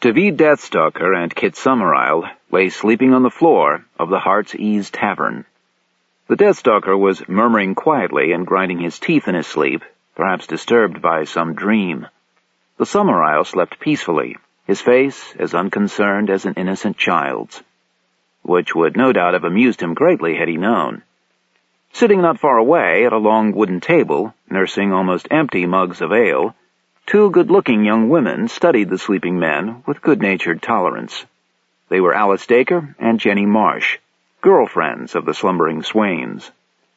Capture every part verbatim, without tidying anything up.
David Deathstalker and Kit Summerisle lay sleeping on the floor of the Heart's Ease Tavern. The Deathstalker was murmuring quietly and grinding his teeth in his sleep, perhaps disturbed by some dream. The Summerisle slept peacefully, his face as unconcerned as an innocent child's, which would no doubt have amused him greatly had he known. Sitting not far away at a long wooden table, nursing almost empty mugs of ale, two good-looking young women studied the sleeping men with good-natured tolerance. They were Alice Dacre and Jenny Marsh, girlfriends of the slumbering swains.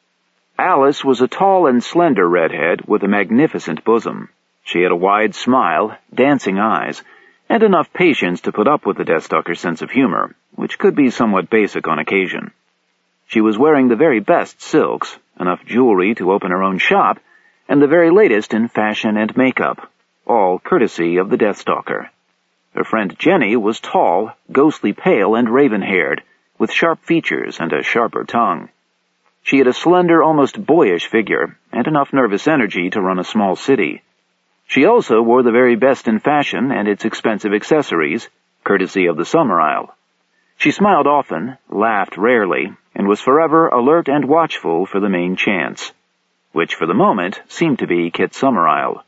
Alice was a tall and slender redhead with a magnificent bosom. She had a wide smile, dancing eyes, and enough patience to put up with the Deathstalker's sense of humor, which could be somewhat basic on occasion. She was wearing the very best silks, enough jewelry to open her own shop, and the very latest in fashion and makeup, all courtesy of the Deathstalker. Her friend Jenny was tall, ghostly pale, and raven-haired, with sharp features and a sharper tongue. She had a slender, almost boyish figure, and enough nervous energy to run a small city. She also wore the very best in fashion and its expensive accessories, courtesy of the Summerisle. She smiled often, laughed rarely, and was forever alert and watchful for the main chance, which for the moment seemed to be Kit Summerisle.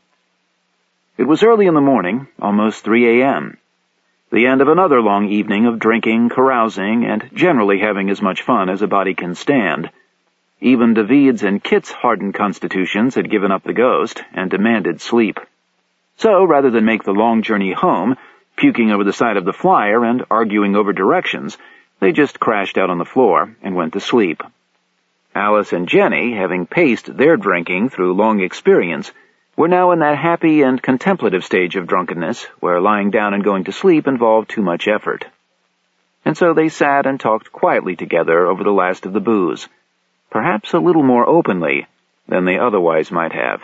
It was early in the morning, almost three a.m., the end of another long evening of drinking, carousing, and generally having as much fun as a body can stand. Even David's and Kit's hardened constitutions had given up the ghost and demanded sleep. So, rather than make the long journey home, puking over the side of the flyer and arguing over directions, they just crashed out on the floor and went to sleep. Alice and Jenny, having paced their drinking through long experience, were now in that happy and contemplative stage of drunkenness where lying down and going to sleep involved too much effort. And so they sat and talked quietly together over the last of the booze, perhaps a little more openly than they otherwise might have.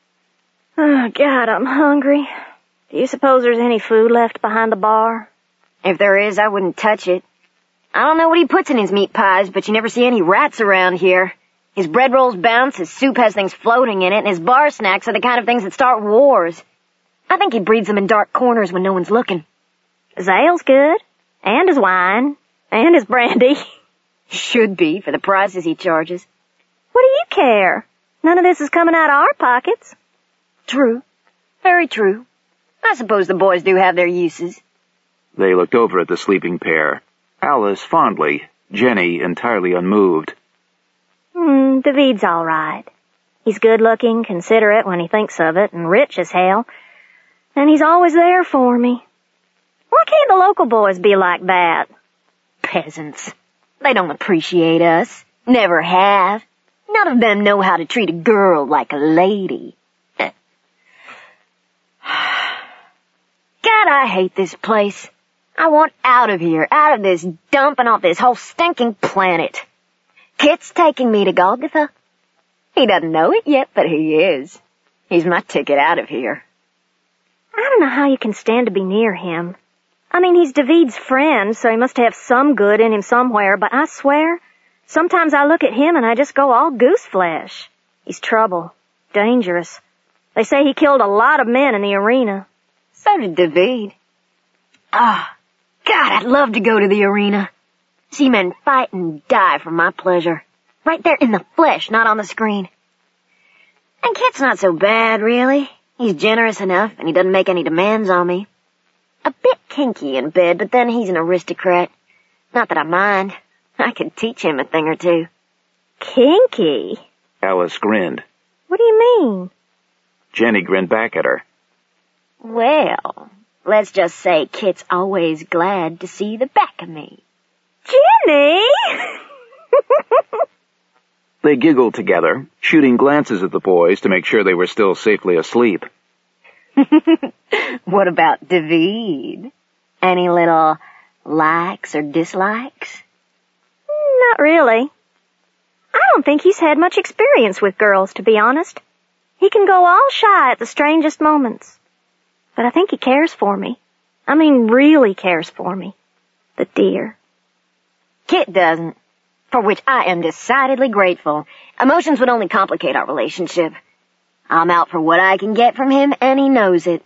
Oh, God, I'm hungry. Do you suppose there's any food left behind the bar? If there is, I wouldn't touch it. I don't know what he puts in his meat pies, but you never see any rats around here. His bread rolls bounce, his soup has things floating in it, and his bar snacks are the kind of things that start wars. I think he breeds them in dark corners when no one's looking. His ale's good, and his wine, and his brandy. Should be, for the prices he charges. What do you care? None of this is coming out of our pockets. True. Very true. I suppose the boys do have their uses. They looked over at the sleeping pair, Alice fondly, Jenny entirely unmoved. Hmm, David's all right. He's good-looking, considerate when he thinks of it, and rich as hell. And he's always there for me. Why can't the local boys be like that? Peasants. They don't appreciate us. Never have. None of them know how to treat a girl like a lady. God, I hate this place. I want out of here, out of this dump and off this whole stinking planet. Kit's taking me to Golgotha. He doesn't know it yet, but he is. He's my ticket out of here. I don't know how you can stand to be near him. I mean, he's David's friend, so he must have some good in him somewhere, but I swear, sometimes I look at him and I just go all gooseflesh. He's trouble. Dangerous. They say he killed a lot of men in the arena. So did David. Ah, God, I'd love to go to the arena. See men fight and die for my pleasure. Right there in the flesh, not on the screen. And Kit's not so bad, really. He's generous enough, and he doesn't make any demands on me. A bit kinky in bed, but then he's an aristocrat. Not that I mind. I could teach him a thing or two. Kinky? Alice grinned. What do you mean? Jenny grinned back at her. Well, let's just say Kit's always glad to see the back of me. Jenny! They giggled together, shooting glances at the boys to make sure they were still safely asleep. What about David? Any little likes or dislikes? Not really. I don't think he's had much experience with girls, to be honest. He can go all shy at the strangest moments. But I think he cares for me. I mean, really cares for me. The dear. Kit doesn't, for which I am decidedly grateful. Emotions would only complicate our relationship. I'm out for what I can get from him, and he knows it.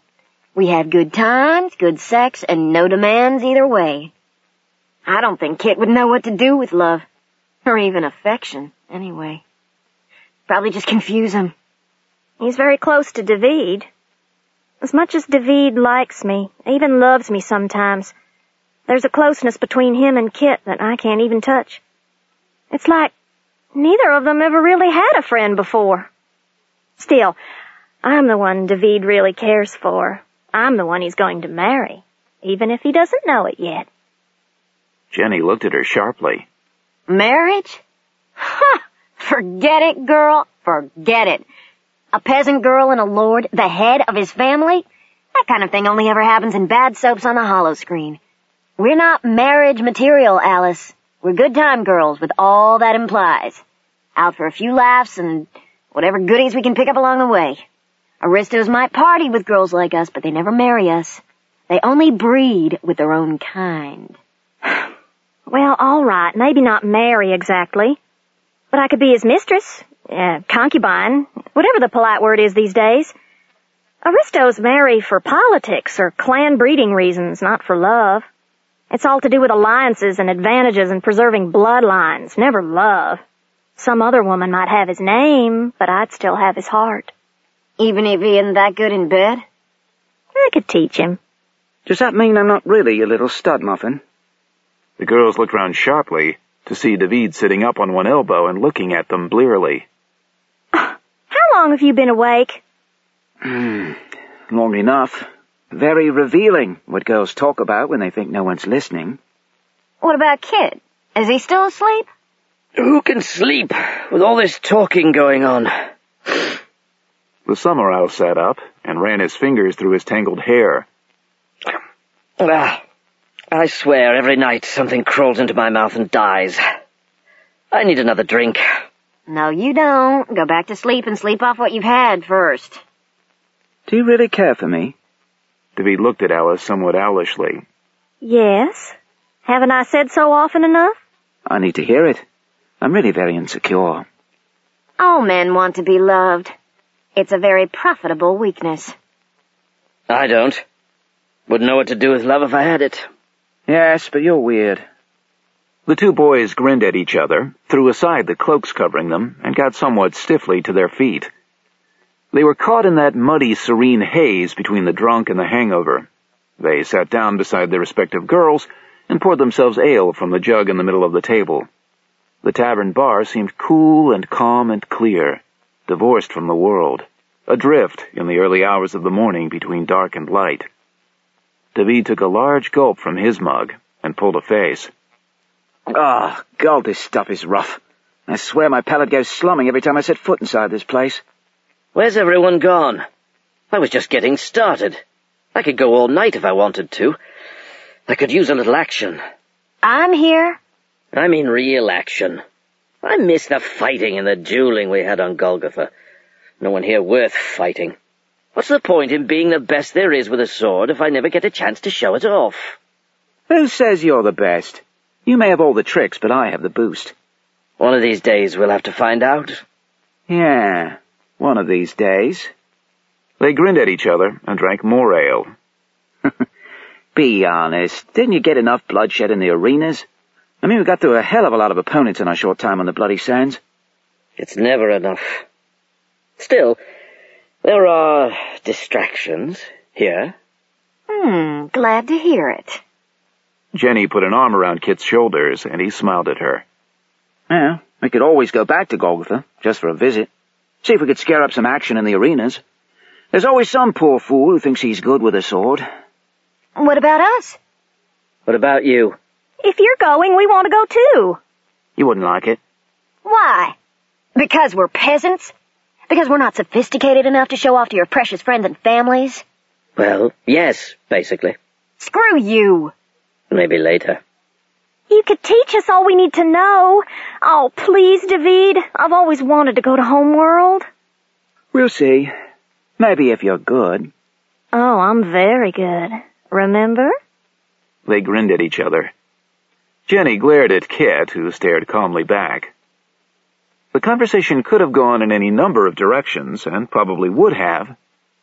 We had good times, good sex, and no demands either way. I don't think Kit would know what to do with love. Or even affection, anyway. Probably just confuse him. He's very close to David. As much as David likes me, even loves me sometimes, there's a closeness between him and Kit that I can't even touch. It's like neither of them ever really had a friend before. Still, I'm the one David really cares for. I'm the one he's going to marry, even if he doesn't know it yet. Jenny looked at her sharply. Marriage? Ha! Forget it, girl. Forget it. A peasant girl and a lord, the head of his family? That kind of thing only ever happens in bad soaps on the hollow screen. We're not marriage material, Alice. We're good time girls with all that implies. Out for a few laughs and whatever goodies we can pick up along the way. Aristos might party with girls like us, but they never marry us. They only breed with their own kind. Well, all right, maybe not marry exactly. But I could be his mistress, uh, concubine, whatever the polite word is these days. Aristos marry for politics or clan breeding reasons, not for love. It's all to do with alliances and advantages and preserving bloodlines, never love. Some other woman might have his name, but I'd still have his heart. Even if he isn't that good in bed? I could teach him. Does that mean I'm not really a little stud muffin? The girls looked round sharply to see David sitting up on one elbow and looking at them blearily. How long have you been awake? Hmm, long enough. Very revealing, what girls talk about when they think no one's listening. What about Kit? Is he still asleep? Who can sleep with all this talking going on? The Summerall sat up and ran his fingers through his tangled hair. Ah, I swear every night something crawls into my mouth and dies. I need another drink. No, you don't. Go back to sleep and sleep off what you've had first. Do you really care for me? David looked at Alice somewhat owlishly. Yes. Haven't I said so often enough? I need to hear it. I'm really very insecure. All men want to be loved. It's a very profitable weakness. I don't. Wouldn't know what to do with love if I had it. Yes, but you're weird. The two boys grinned at each other, threw aside the cloaks covering them, and got somewhat stiffly to their feet. They were caught in that muddy, serene haze between the drunk and the hangover. They sat down beside their respective girls and poured themselves ale from the jug in the middle of the table. The tavern bar seemed cool and calm and clear, divorced from the world, adrift in the early hours of the morning between dark and light. David took a large gulp from his mug and pulled a face. Ah, oh, God, this stuff is rough. I swear my palate goes slumming every time I set foot inside this place. Where's everyone gone? I was just getting started. I could go all night if I wanted to. I could use a little action. I'm here. I mean real action. I miss the fighting and the dueling we had on Golgotha. No one here worth fighting. What's the point in being the best there is with a sword if I never get a chance to show it off? Who says you're the best? You may have all the tricks, but I have the boost. One of these days we'll have to find out. Yeah, one of these days. They grinned at each other and drank more ale. Be honest, didn't you get enough bloodshed in the arenas? I mean, we got through a hell of a lot of opponents in our short time on the bloody sands. It's never enough. Still, there are distractions here. Hmm, glad to hear it. Jenny put an arm around Kit's shoulders, and he smiled at her. Yeah, we could always go back to Golgotha, just for a visit. See if we could scare up some action in the arenas. There's always some poor fool who thinks he's good with a sword. What about us? What about you? If you're going, we want to go too. You wouldn't like it. Why? Because we're peasants? Because we're not sophisticated enough to show off to your precious friends and families? Well, yes, basically. Screw you. Maybe later. You could teach us all we need to know. Oh, please, David. I've always wanted to go to Homeworld. We'll see. Maybe if you're good. Oh, I'm very good. Remember? They grinned at each other. Jenny glared at Kit, who stared calmly back. The conversation could have gone in any number of directions, and probably would have,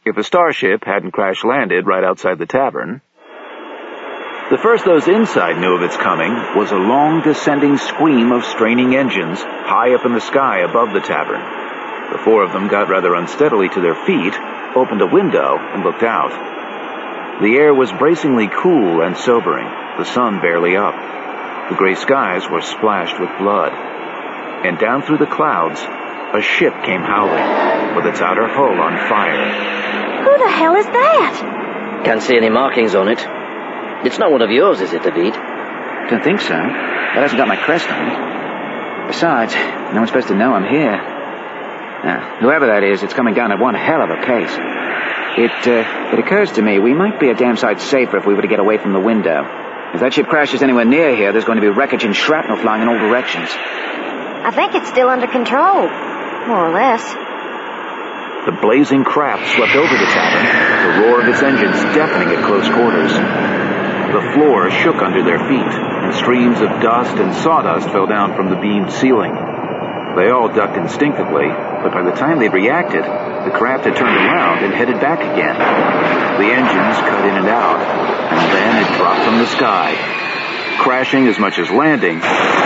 if a starship hadn't crash-landed right outside the tavern. The first those inside knew of its coming was a long descending scream of straining engines high up in the sky above the tavern. The four of them got rather unsteadily to their feet, opened a window, and looked out. The air was bracingly cool and sobering, the sun barely up. The gray skies were splashed with blood. And down through the clouds, a ship came howling, with its outer hull on fire. Who the hell is that? Can't see any markings on it. It's not one of yours, is it, David? Don't think so. That hasn't got my crest on it. Besides, no one's supposed to know I'm here. Now, whoever that is, it's coming down at one hell of a pace. It, uh, it occurs to me we might be a damn sight safer if we were to get away from the window. If that ship crashes anywhere near here, there's going to be wreckage and shrapnel flying in all directions. I think it's still under control. More or less. The blazing craft swept over the tavern, the roar of its engines deafening at close quarters. The floor shook under their feet, and streams of dust and sawdust fell down from the beamed ceiling. They all ducked instinctively, but by the time they'd reacted, the craft had turned around and headed back again. The engines cut in and out, and then it dropped from the sky, crashing as much as landing.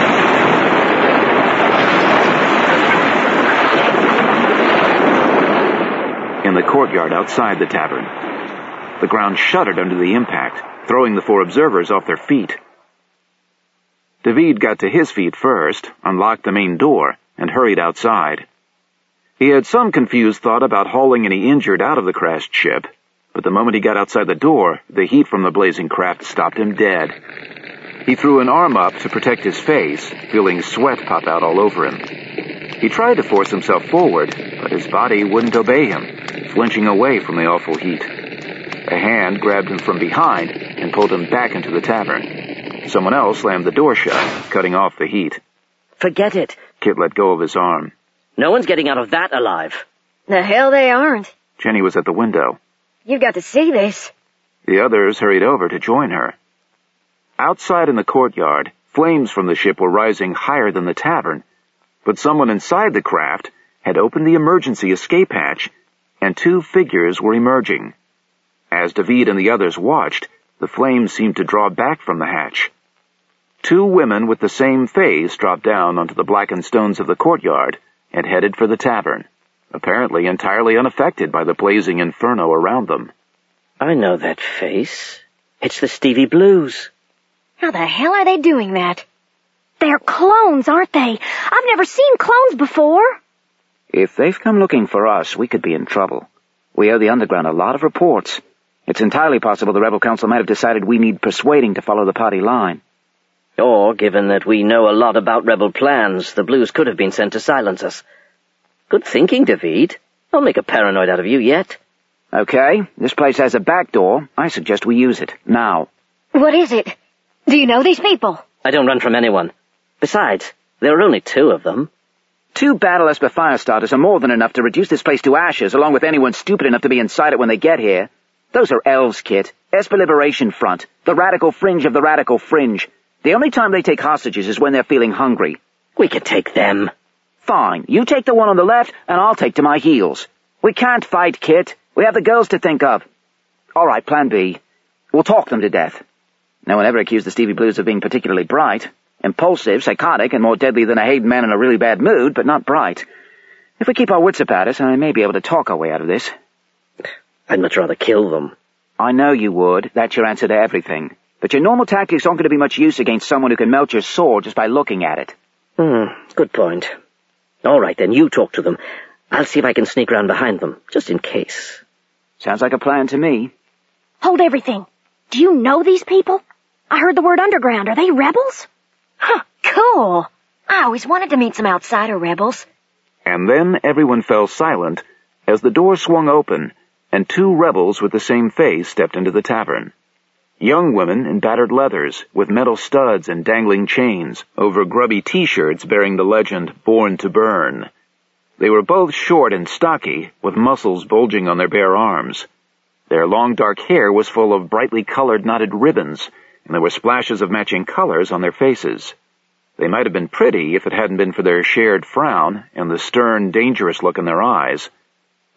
In the courtyard outside the tavern. The ground shuddered under the impact, throwing the four observers off their feet. David got to his feet first, unlocked the main door, and hurried outside. He had some confused thought about hauling any injured out of the crashed ship, but the moment he got outside the door, the heat from the blazing craft stopped him dead. He threw an arm up to protect his face, feeling sweat pop out all over him. He tried to force himself forward, but his body wouldn't obey him, flinching away from the awful heat. A hand grabbed him from behind and pulled him back into the tavern. Someone else slammed the door shut, cutting off the heat. Forget it. Kit let go of his arm. No one's getting out of that alive. The hell they aren't. Jenny was at the window. You've got to see this. The others hurried over to join her. Outside in the courtyard, flames from the ship were rising higher than the tavern, but someone inside the craft had opened the emergency escape hatch, and two figures were emerging. As David and the others watched, the flames seemed to draw back from the hatch. Two women with the same face dropped down onto the blackened stones of the courtyard and headed for the tavern, apparently entirely unaffected by the blazing inferno around them. I know that face. It's the Stevie Blues. How the hell are they doing that? They're clones, aren't they? I've never seen clones before. If they've come looking for us, we could be in trouble. We owe the Underground a lot of reports. It's entirely possible the Rebel Council might have decided we need persuading to follow the party line. Or, given that we know a lot about Rebel plans, the Blues could have been sent to silence us. Good thinking, David. I'll make a paranoid out of you yet. Okay, this place has a back door. I suggest we use it, now. What is it? Do you know these people? I don't run from anyone. Besides, there are only two of them. Two Battle Esper fire starters are more than enough to reduce this place to ashes, along with anyone stupid enough to be inside it when they get here. Those are elves, Kit. Esper Liberation Front. The radical fringe of the radical fringe. The only time they take hostages is when they're feeling hungry. We can take them. Fine. You take the one on the left, and I'll take to my heels. We can't fight, Kit. We have the girls to think of. All right, plan B. We'll talk them to death. No one ever accused the Stevie Blues of being particularly bright. Impulsive, psychotic, and more deadly than a Hayden man in a really bad mood, but not bright. If we keep our wits about us, I may be able to talk our way out of this. I'd much rather kill them. I know you would. That's your answer to everything. But your normal tactics aren't going to be much use against someone who can melt your sword just by looking at it. Hmm, good point. All right, then, you talk to them. I'll see if I can sneak around behind them, just in case. Sounds like a plan to me. Hold everything. Do you know these people? I heard the word underground. Are they rebels? Huh, cool. I always wanted to meet some outsider rebels. And then everyone fell silent as the door swung open and two rebels with the same face stepped into the tavern. Young women in battered leathers with metal studs and dangling chains over grubby T-shirts bearing the legend, Born to Burn. They were both short and stocky, with muscles bulging on their bare arms. Their long dark hair was full of brightly colored knotted ribbons, and there were splashes of matching colors on their faces. They might have been pretty if it hadn't been for their shared frown and the stern, dangerous look in their eyes.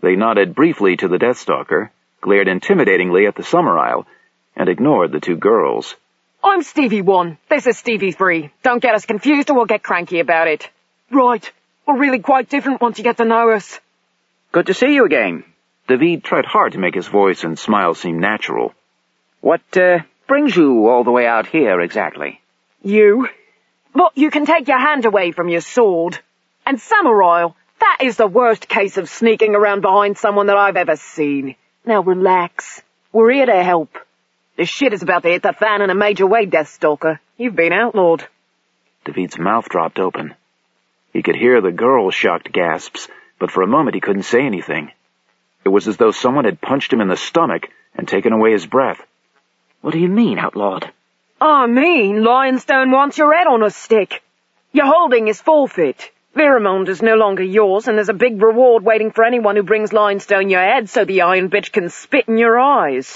They nodded briefly to the Deathstalker, glared intimidatingly at the Summer Isle, and ignored the two girls. I'm Stevie One. This is Stevie Three. Don't get us confused or we'll get cranky about it. Right. We're really quite different once you get to know us. Good to see you again. David tried hard to make his voice and smile seem natural. What, uh, brings you all the way out here, exactly? You? But you can take your hand away from your sword. And Summer Isle, that is the worst case of sneaking around behind someone that I've ever seen. Now relax. We're here to help. This shit is about to hit the fan in a major way, Deathstalker. You've been outlawed. David's mouth dropped open. He could hear the girl's shocked gasps, but for a moment he couldn't say anything. It was as though someone had punched him in the stomach and taken away his breath. What do you mean, outlawed? I mean, Lionstone wants your head on a stick. Your holding is forfeit. Viramond is no longer yours, and there's a big reward waiting for anyone who brings Lionstone your head so the iron bitch can spit in your eyes.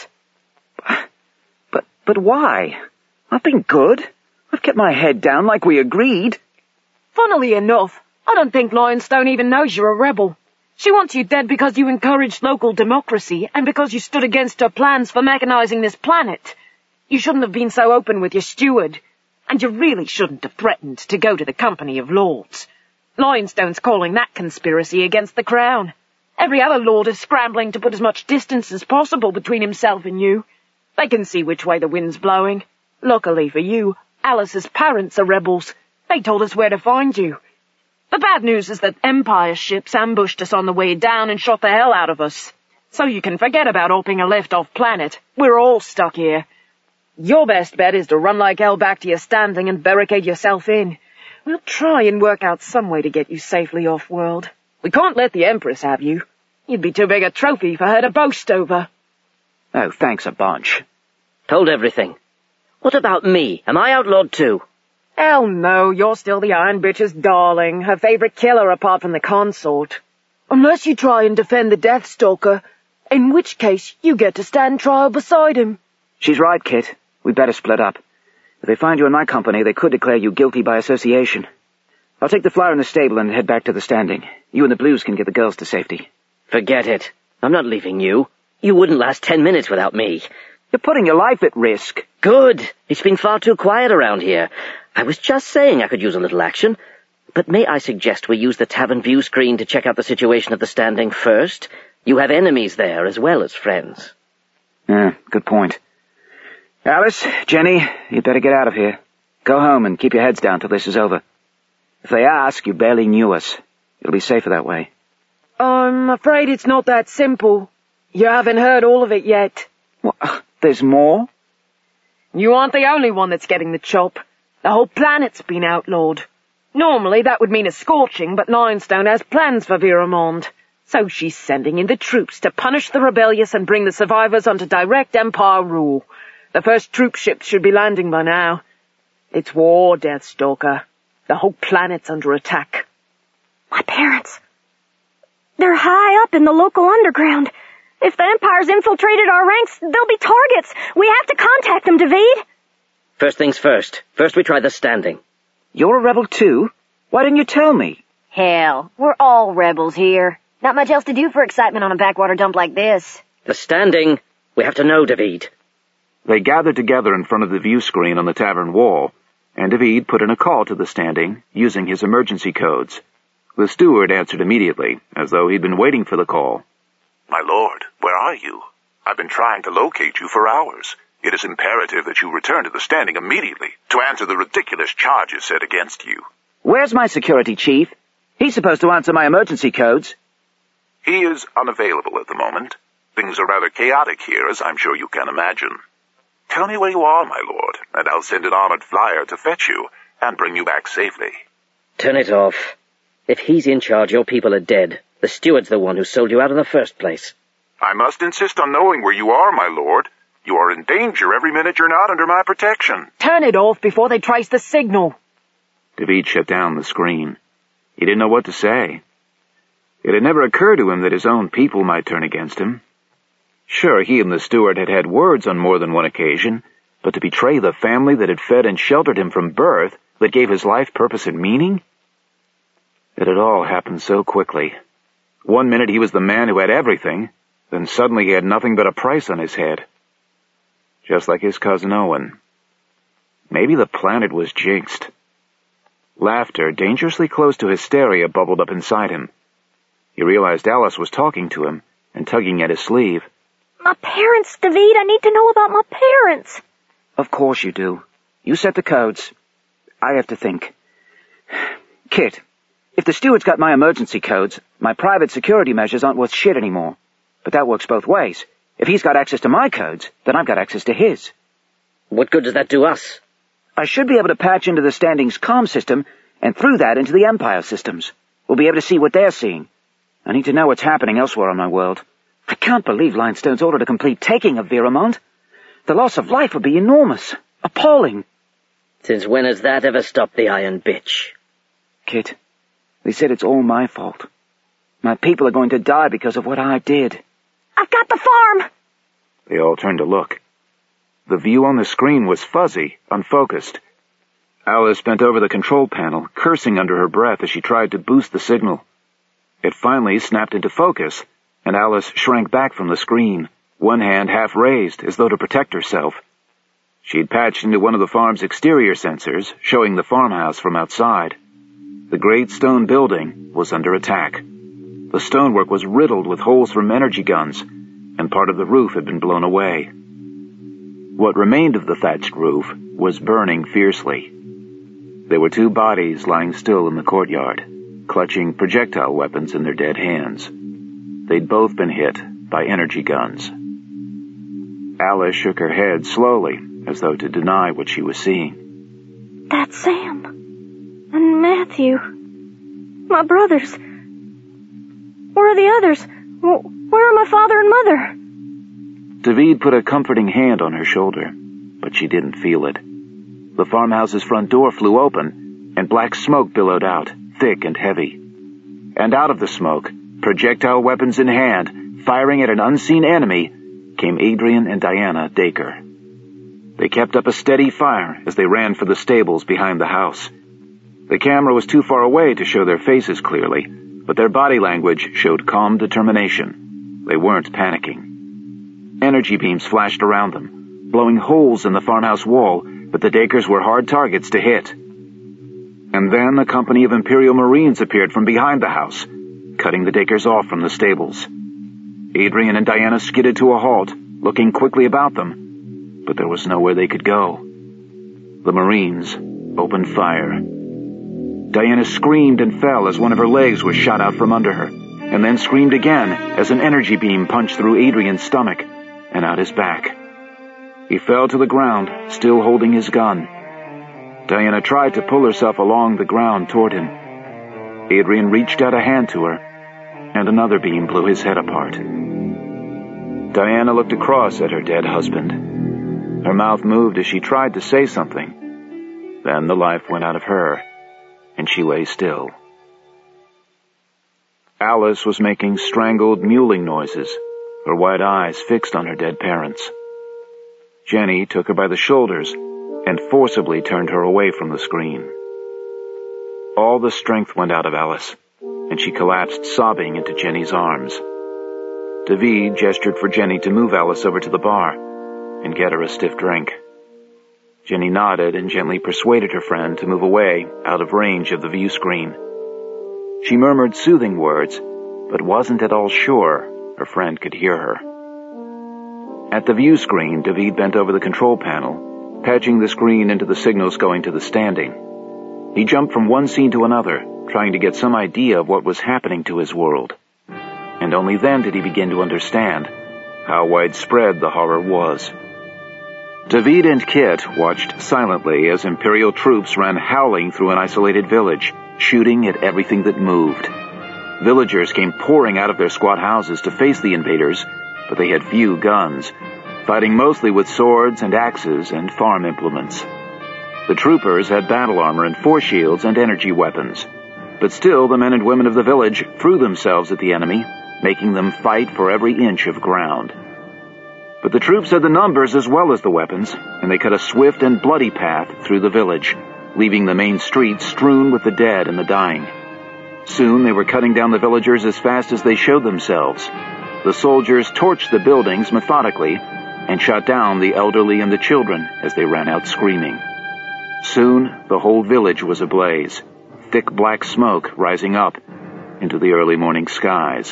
But, but why? I've been good. I've kept my head down like we agreed. Funnily enough, I don't think Lionstone even knows you're a rebel. She wants you dead because you encouraged local democracy and because you stood against her plans for mechanizing this planet. You shouldn't have been so open with your steward, and you really shouldn't have threatened to go to the Company of Lords. Lionstone's calling that conspiracy against the Crown. Every other lord is scrambling to put as much distance as possible between himself and you. They can see which way the wind's blowing. Luckily for you, Alice's parents are rebels. They told us where to find you. The bad news is that Empire ships ambushed us on the way down and shot the hell out of us. So you can forget about oping a left-off planet. We're all stuck here. Your best bet is to run like hell back to your standing and barricade yourself in. We'll try and work out some way to get you safely off-world. We can't let the Empress have you. You'd be too big a trophy for her to boast over. Oh, thanks a bunch. Told everything. What about me? Am I outlawed too? Hell no, you're still the Iron Bitch's darling, her favorite killer apart from the consort. Unless you try and defend the Deathstalker, in which case you get to stand trial beside him. She's right, Kit. We better split up. If they find you in my company, they could declare you guilty by association. I'll take the flyer in the stable and head back to the standing. You and the Blues can get the girls to safety. Forget it. I'm not leaving you. You wouldn't last ten minutes without me. You're putting your life at risk. Good. It's been far too quiet around here. I was just saying I could use a little action. But may I suggest we use the tavern view screen to check out the situation at the standing first? You have enemies there as well as friends. Yeah, good point. Alice, Jenny, you'd better get out of here. Go home and keep your heads down till this is over. If they ask, you barely knew us. It'll be safer that way. I'm afraid it's not that simple. You haven't heard all of it yet. What? There's more? You aren't the only one that's getting the chop. The whole planet's been outlawed. Normally that would mean a scorching, but Lionstone has plans for Viramond. So she's sending in the troops to punish the rebellious and bring the survivors under direct Empire rule. The first troop ships should be landing by now. It's war, Deathstalker. The whole planet's under attack. My parents. They're high up in the local underground. If the Empire's infiltrated our ranks, they'll be targets. We have to contact them, David. First things first. First we try the standing. You're a rebel too? Why didn't you tell me? Hell, we're all rebels here. Not much else to do for excitement on a backwater dump like this. The standing. We have to know, David. They gathered together in front of the view screen on the tavern wall, and David put in a call to the standing, using his emergency codes. The steward answered immediately, as though he'd been waiting for the call. My lord, where are you? I've been trying to locate you for hours. It is imperative that you return to the standing immediately to answer the ridiculous charges set against you. Where's my security chief? He's supposed to answer my emergency codes. He is unavailable at the moment. Things are rather chaotic here, as I'm sure you can imagine. Tell me where you are, my lord, and I'll send an armored flyer to fetch you and bring you back safely. Turn it off. If he's in charge, your people are dead. The steward's the one who sold you out in the first place. I must insist on knowing where you are, my lord. You are in danger every minute you're not under my protection. Turn it off before they trace the signal. David shut down the screen. He didn't know what to say. It had never occurred to him that his own people might turn against him. Sure, he and the steward had had words on more than one occasion, but to betray the family that had fed and sheltered him from birth, that gave his life purpose and meaning? It had all happened so quickly. One minute he was the man who had everything, then suddenly he had nothing but a price on his head. Just like his cousin Owen. Maybe the planet was jinxed. Laughter, dangerously close to hysteria, bubbled up inside him. He realized Alice was talking to him and tugging at his sleeve. My parents, David, I need to know about my parents. Of course you do. You set the codes. I have to think. Kit, if the steward's got my emergency codes, my private security measures aren't worth shit anymore. But that works both ways. If he's got access to my codes, then I've got access to his. What good does that do us? I should be able to patch into the Standings comm system, and through that into the Empire systems. We'll be able to see what they're seeing. I need to know what's happening elsewhere on my world. I can't believe Linestone's ordered a complete taking of Viramont. The loss of life would be enormous. Appalling. Since when has that ever stopped the Iron Bitch? Kit, they said it's all my fault. My people are going to die because of what I did. I've got the farm! They all turned to look. The view on the screen was fuzzy, unfocused. Alice bent over the control panel, cursing under her breath as she tried to boost the signal. It finally snapped into focus, and Alice shrank back from the screen, one hand half raised as though to protect herself. She'd patched into one of the farm's exterior sensors, showing the farmhouse from outside. The great stone building was under attack. The stonework was riddled with holes from energy guns, and part of the roof had been blown away. What remained of the thatched roof was burning fiercely. There were two bodies lying still in the courtyard, clutching projectile weapons in their dead hands. They'd both been hit by energy guns. Alice shook her head slowly, as though to deny what she was seeing. That's Sam. And Matthew. My brothers. Where are the others? Where are my father and mother? David put a comforting hand on her shoulder, but she didn't feel it. The farmhouse's front door flew open, and black smoke billowed out, thick and heavy. And out of the smoke, projectile weapons in hand, firing at an unseen enemy, came Adrian and Diana Dacre. They kept up a steady fire as they ran for the stables behind the house. The camera was too far away to show their faces clearly, but their body language showed calm determination. They weren't panicking. Energy beams flashed around them, blowing holes in the farmhouse wall, but the Dacres were hard targets to hit. And then a company of Imperial Marines appeared from behind the house, cutting the Dacres off from the stables. Adrian and Diana skidded to a halt, looking quickly about them, but there was nowhere they could go. The Marines opened fire. Diana screamed and fell as one of her legs was shot out from under her, and then screamed again as an energy beam punched through Adrian's stomach and out his back. He fell to the ground, still holding his gun. Diana tried to pull herself along the ground toward him. Adrian reached out a hand to her, and another beam blew his head apart. Diana looked across at her dead husband. Her mouth moved as she tried to say something. Then the life went out of her, and she lay still. Alice was making strangled, mewling noises, her wide eyes fixed on her dead parents. Jenny took her by the shoulders and forcibly turned her away from the screen. All the strength went out of Alice, and she collapsed sobbing into Jenny's arms. David gestured for Jenny to move Alice over to the bar and get her a stiff drink. Jenny nodded and gently persuaded her friend to move away out of range of the view screen. She murmured soothing words, but wasn't at all sure her friend could hear her. At the view screen, David bent over the control panel, patching the screen into the signals going to the Standing. He jumped from one scene to another, trying to get some idea of what was happening to his world. And only then did he begin to understand how widespread the horror was. David and Kit watched silently as Imperial troops ran howling through an isolated village, shooting at everything that moved. Villagers came pouring out of their squat houses to face the invaders, but they had few guns, fighting mostly with swords and axes and farm implements. The troopers had battle armor and force shields and energy weapons, but still the men and women of the village threw themselves at the enemy, making them fight for every inch of ground. But the troops had the numbers as well as the weapons, and they cut a swift and bloody path through the village, leaving the main streets strewn with the dead and the dying. Soon they were cutting down the villagers as fast as they showed themselves. The soldiers torched the buildings methodically and shot down the elderly and the children as they ran out screaming. Soon the whole village was ablaze, thick black smoke rising up into the early morning skies.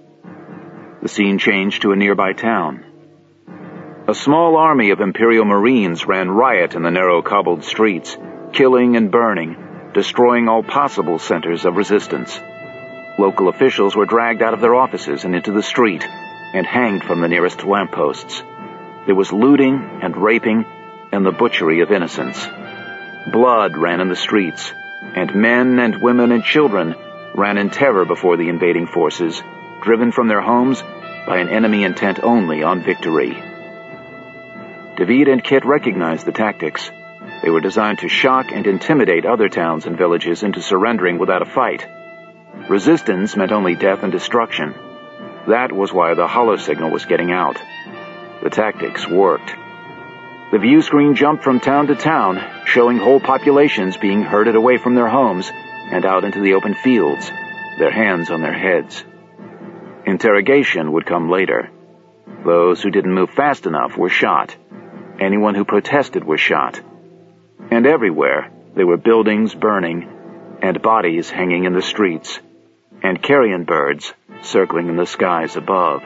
The scene changed to a nearby town. A small army of Imperial Marines ran riot in the narrow cobbled streets, killing and burning, destroying all possible centers of resistance. Local officials were dragged out of their offices and into the street and hanged from the nearest lampposts. There was looting and raping and the butchery of innocents. Blood ran in the streets, and men and women and children ran in terror before the invading forces, driven from their homes by an enemy intent only on victory. David and Kit recognized the tactics. They were designed to shock and intimidate other towns and villages into surrendering without a fight. Resistance meant only death and destruction. That was why the holo signal was getting out. The tactics worked. The view screen jumped from town to town, showing whole populations being herded away from their homes and out into the open fields, their hands on their heads. Interrogation would come later. Those who didn't move fast enough were shot. Anyone who protested was shot. And everywhere there were buildings burning, and bodies hanging in the streets, and carrion birds circling in the skies above.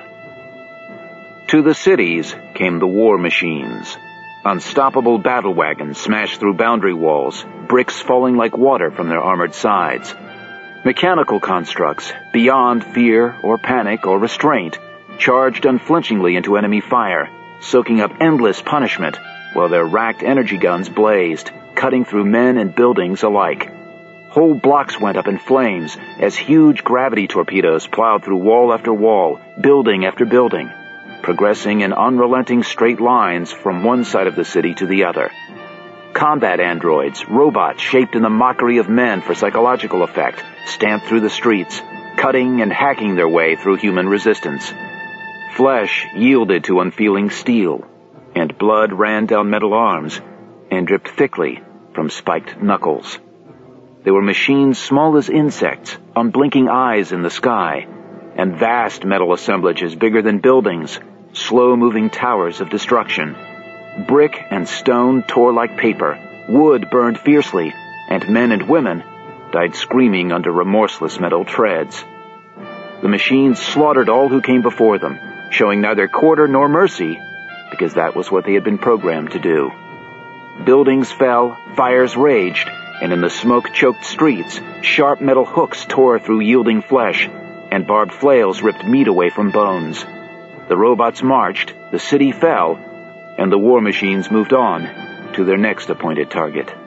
To the cities came the war machines. Unstoppable battle wagons smashed through boundary walls, bricks falling like water from their armored sides. Mechanical constructs, beyond fear or panic or restraint, charged unflinchingly into enemy fire, soaking up endless punishment while their racked energy guns blazed, cutting through men and buildings alike. Whole blocks went up in flames as huge gravity torpedoes plowed through wall after wall, building after building, progressing in unrelenting straight lines from one side of the city to the other. Combat androids, robots shaped in the mockery of men for psychological effect, stamped through the streets, cutting and hacking their way through human resistance. Flesh yielded to unfeeling steel, and blood ran down metal arms and dripped thickly from spiked knuckles. There were machines small as insects, unblinking eyes in the sky, and vast metal assemblages bigger than buildings, slow-moving towers of destruction. Brick and stone tore like paper, wood burned fiercely, and men and women died screaming under remorseless metal treads. The machines slaughtered all who came before them, showing neither quarter nor mercy, because that was what they had been programmed to do. Buildings fell, fires raged, and in the smoke-choked streets, sharp metal hooks tore through yielding flesh, and barbed flails ripped meat away from bones. The robots marched, the city fell, and the war machines moved on to their next appointed target.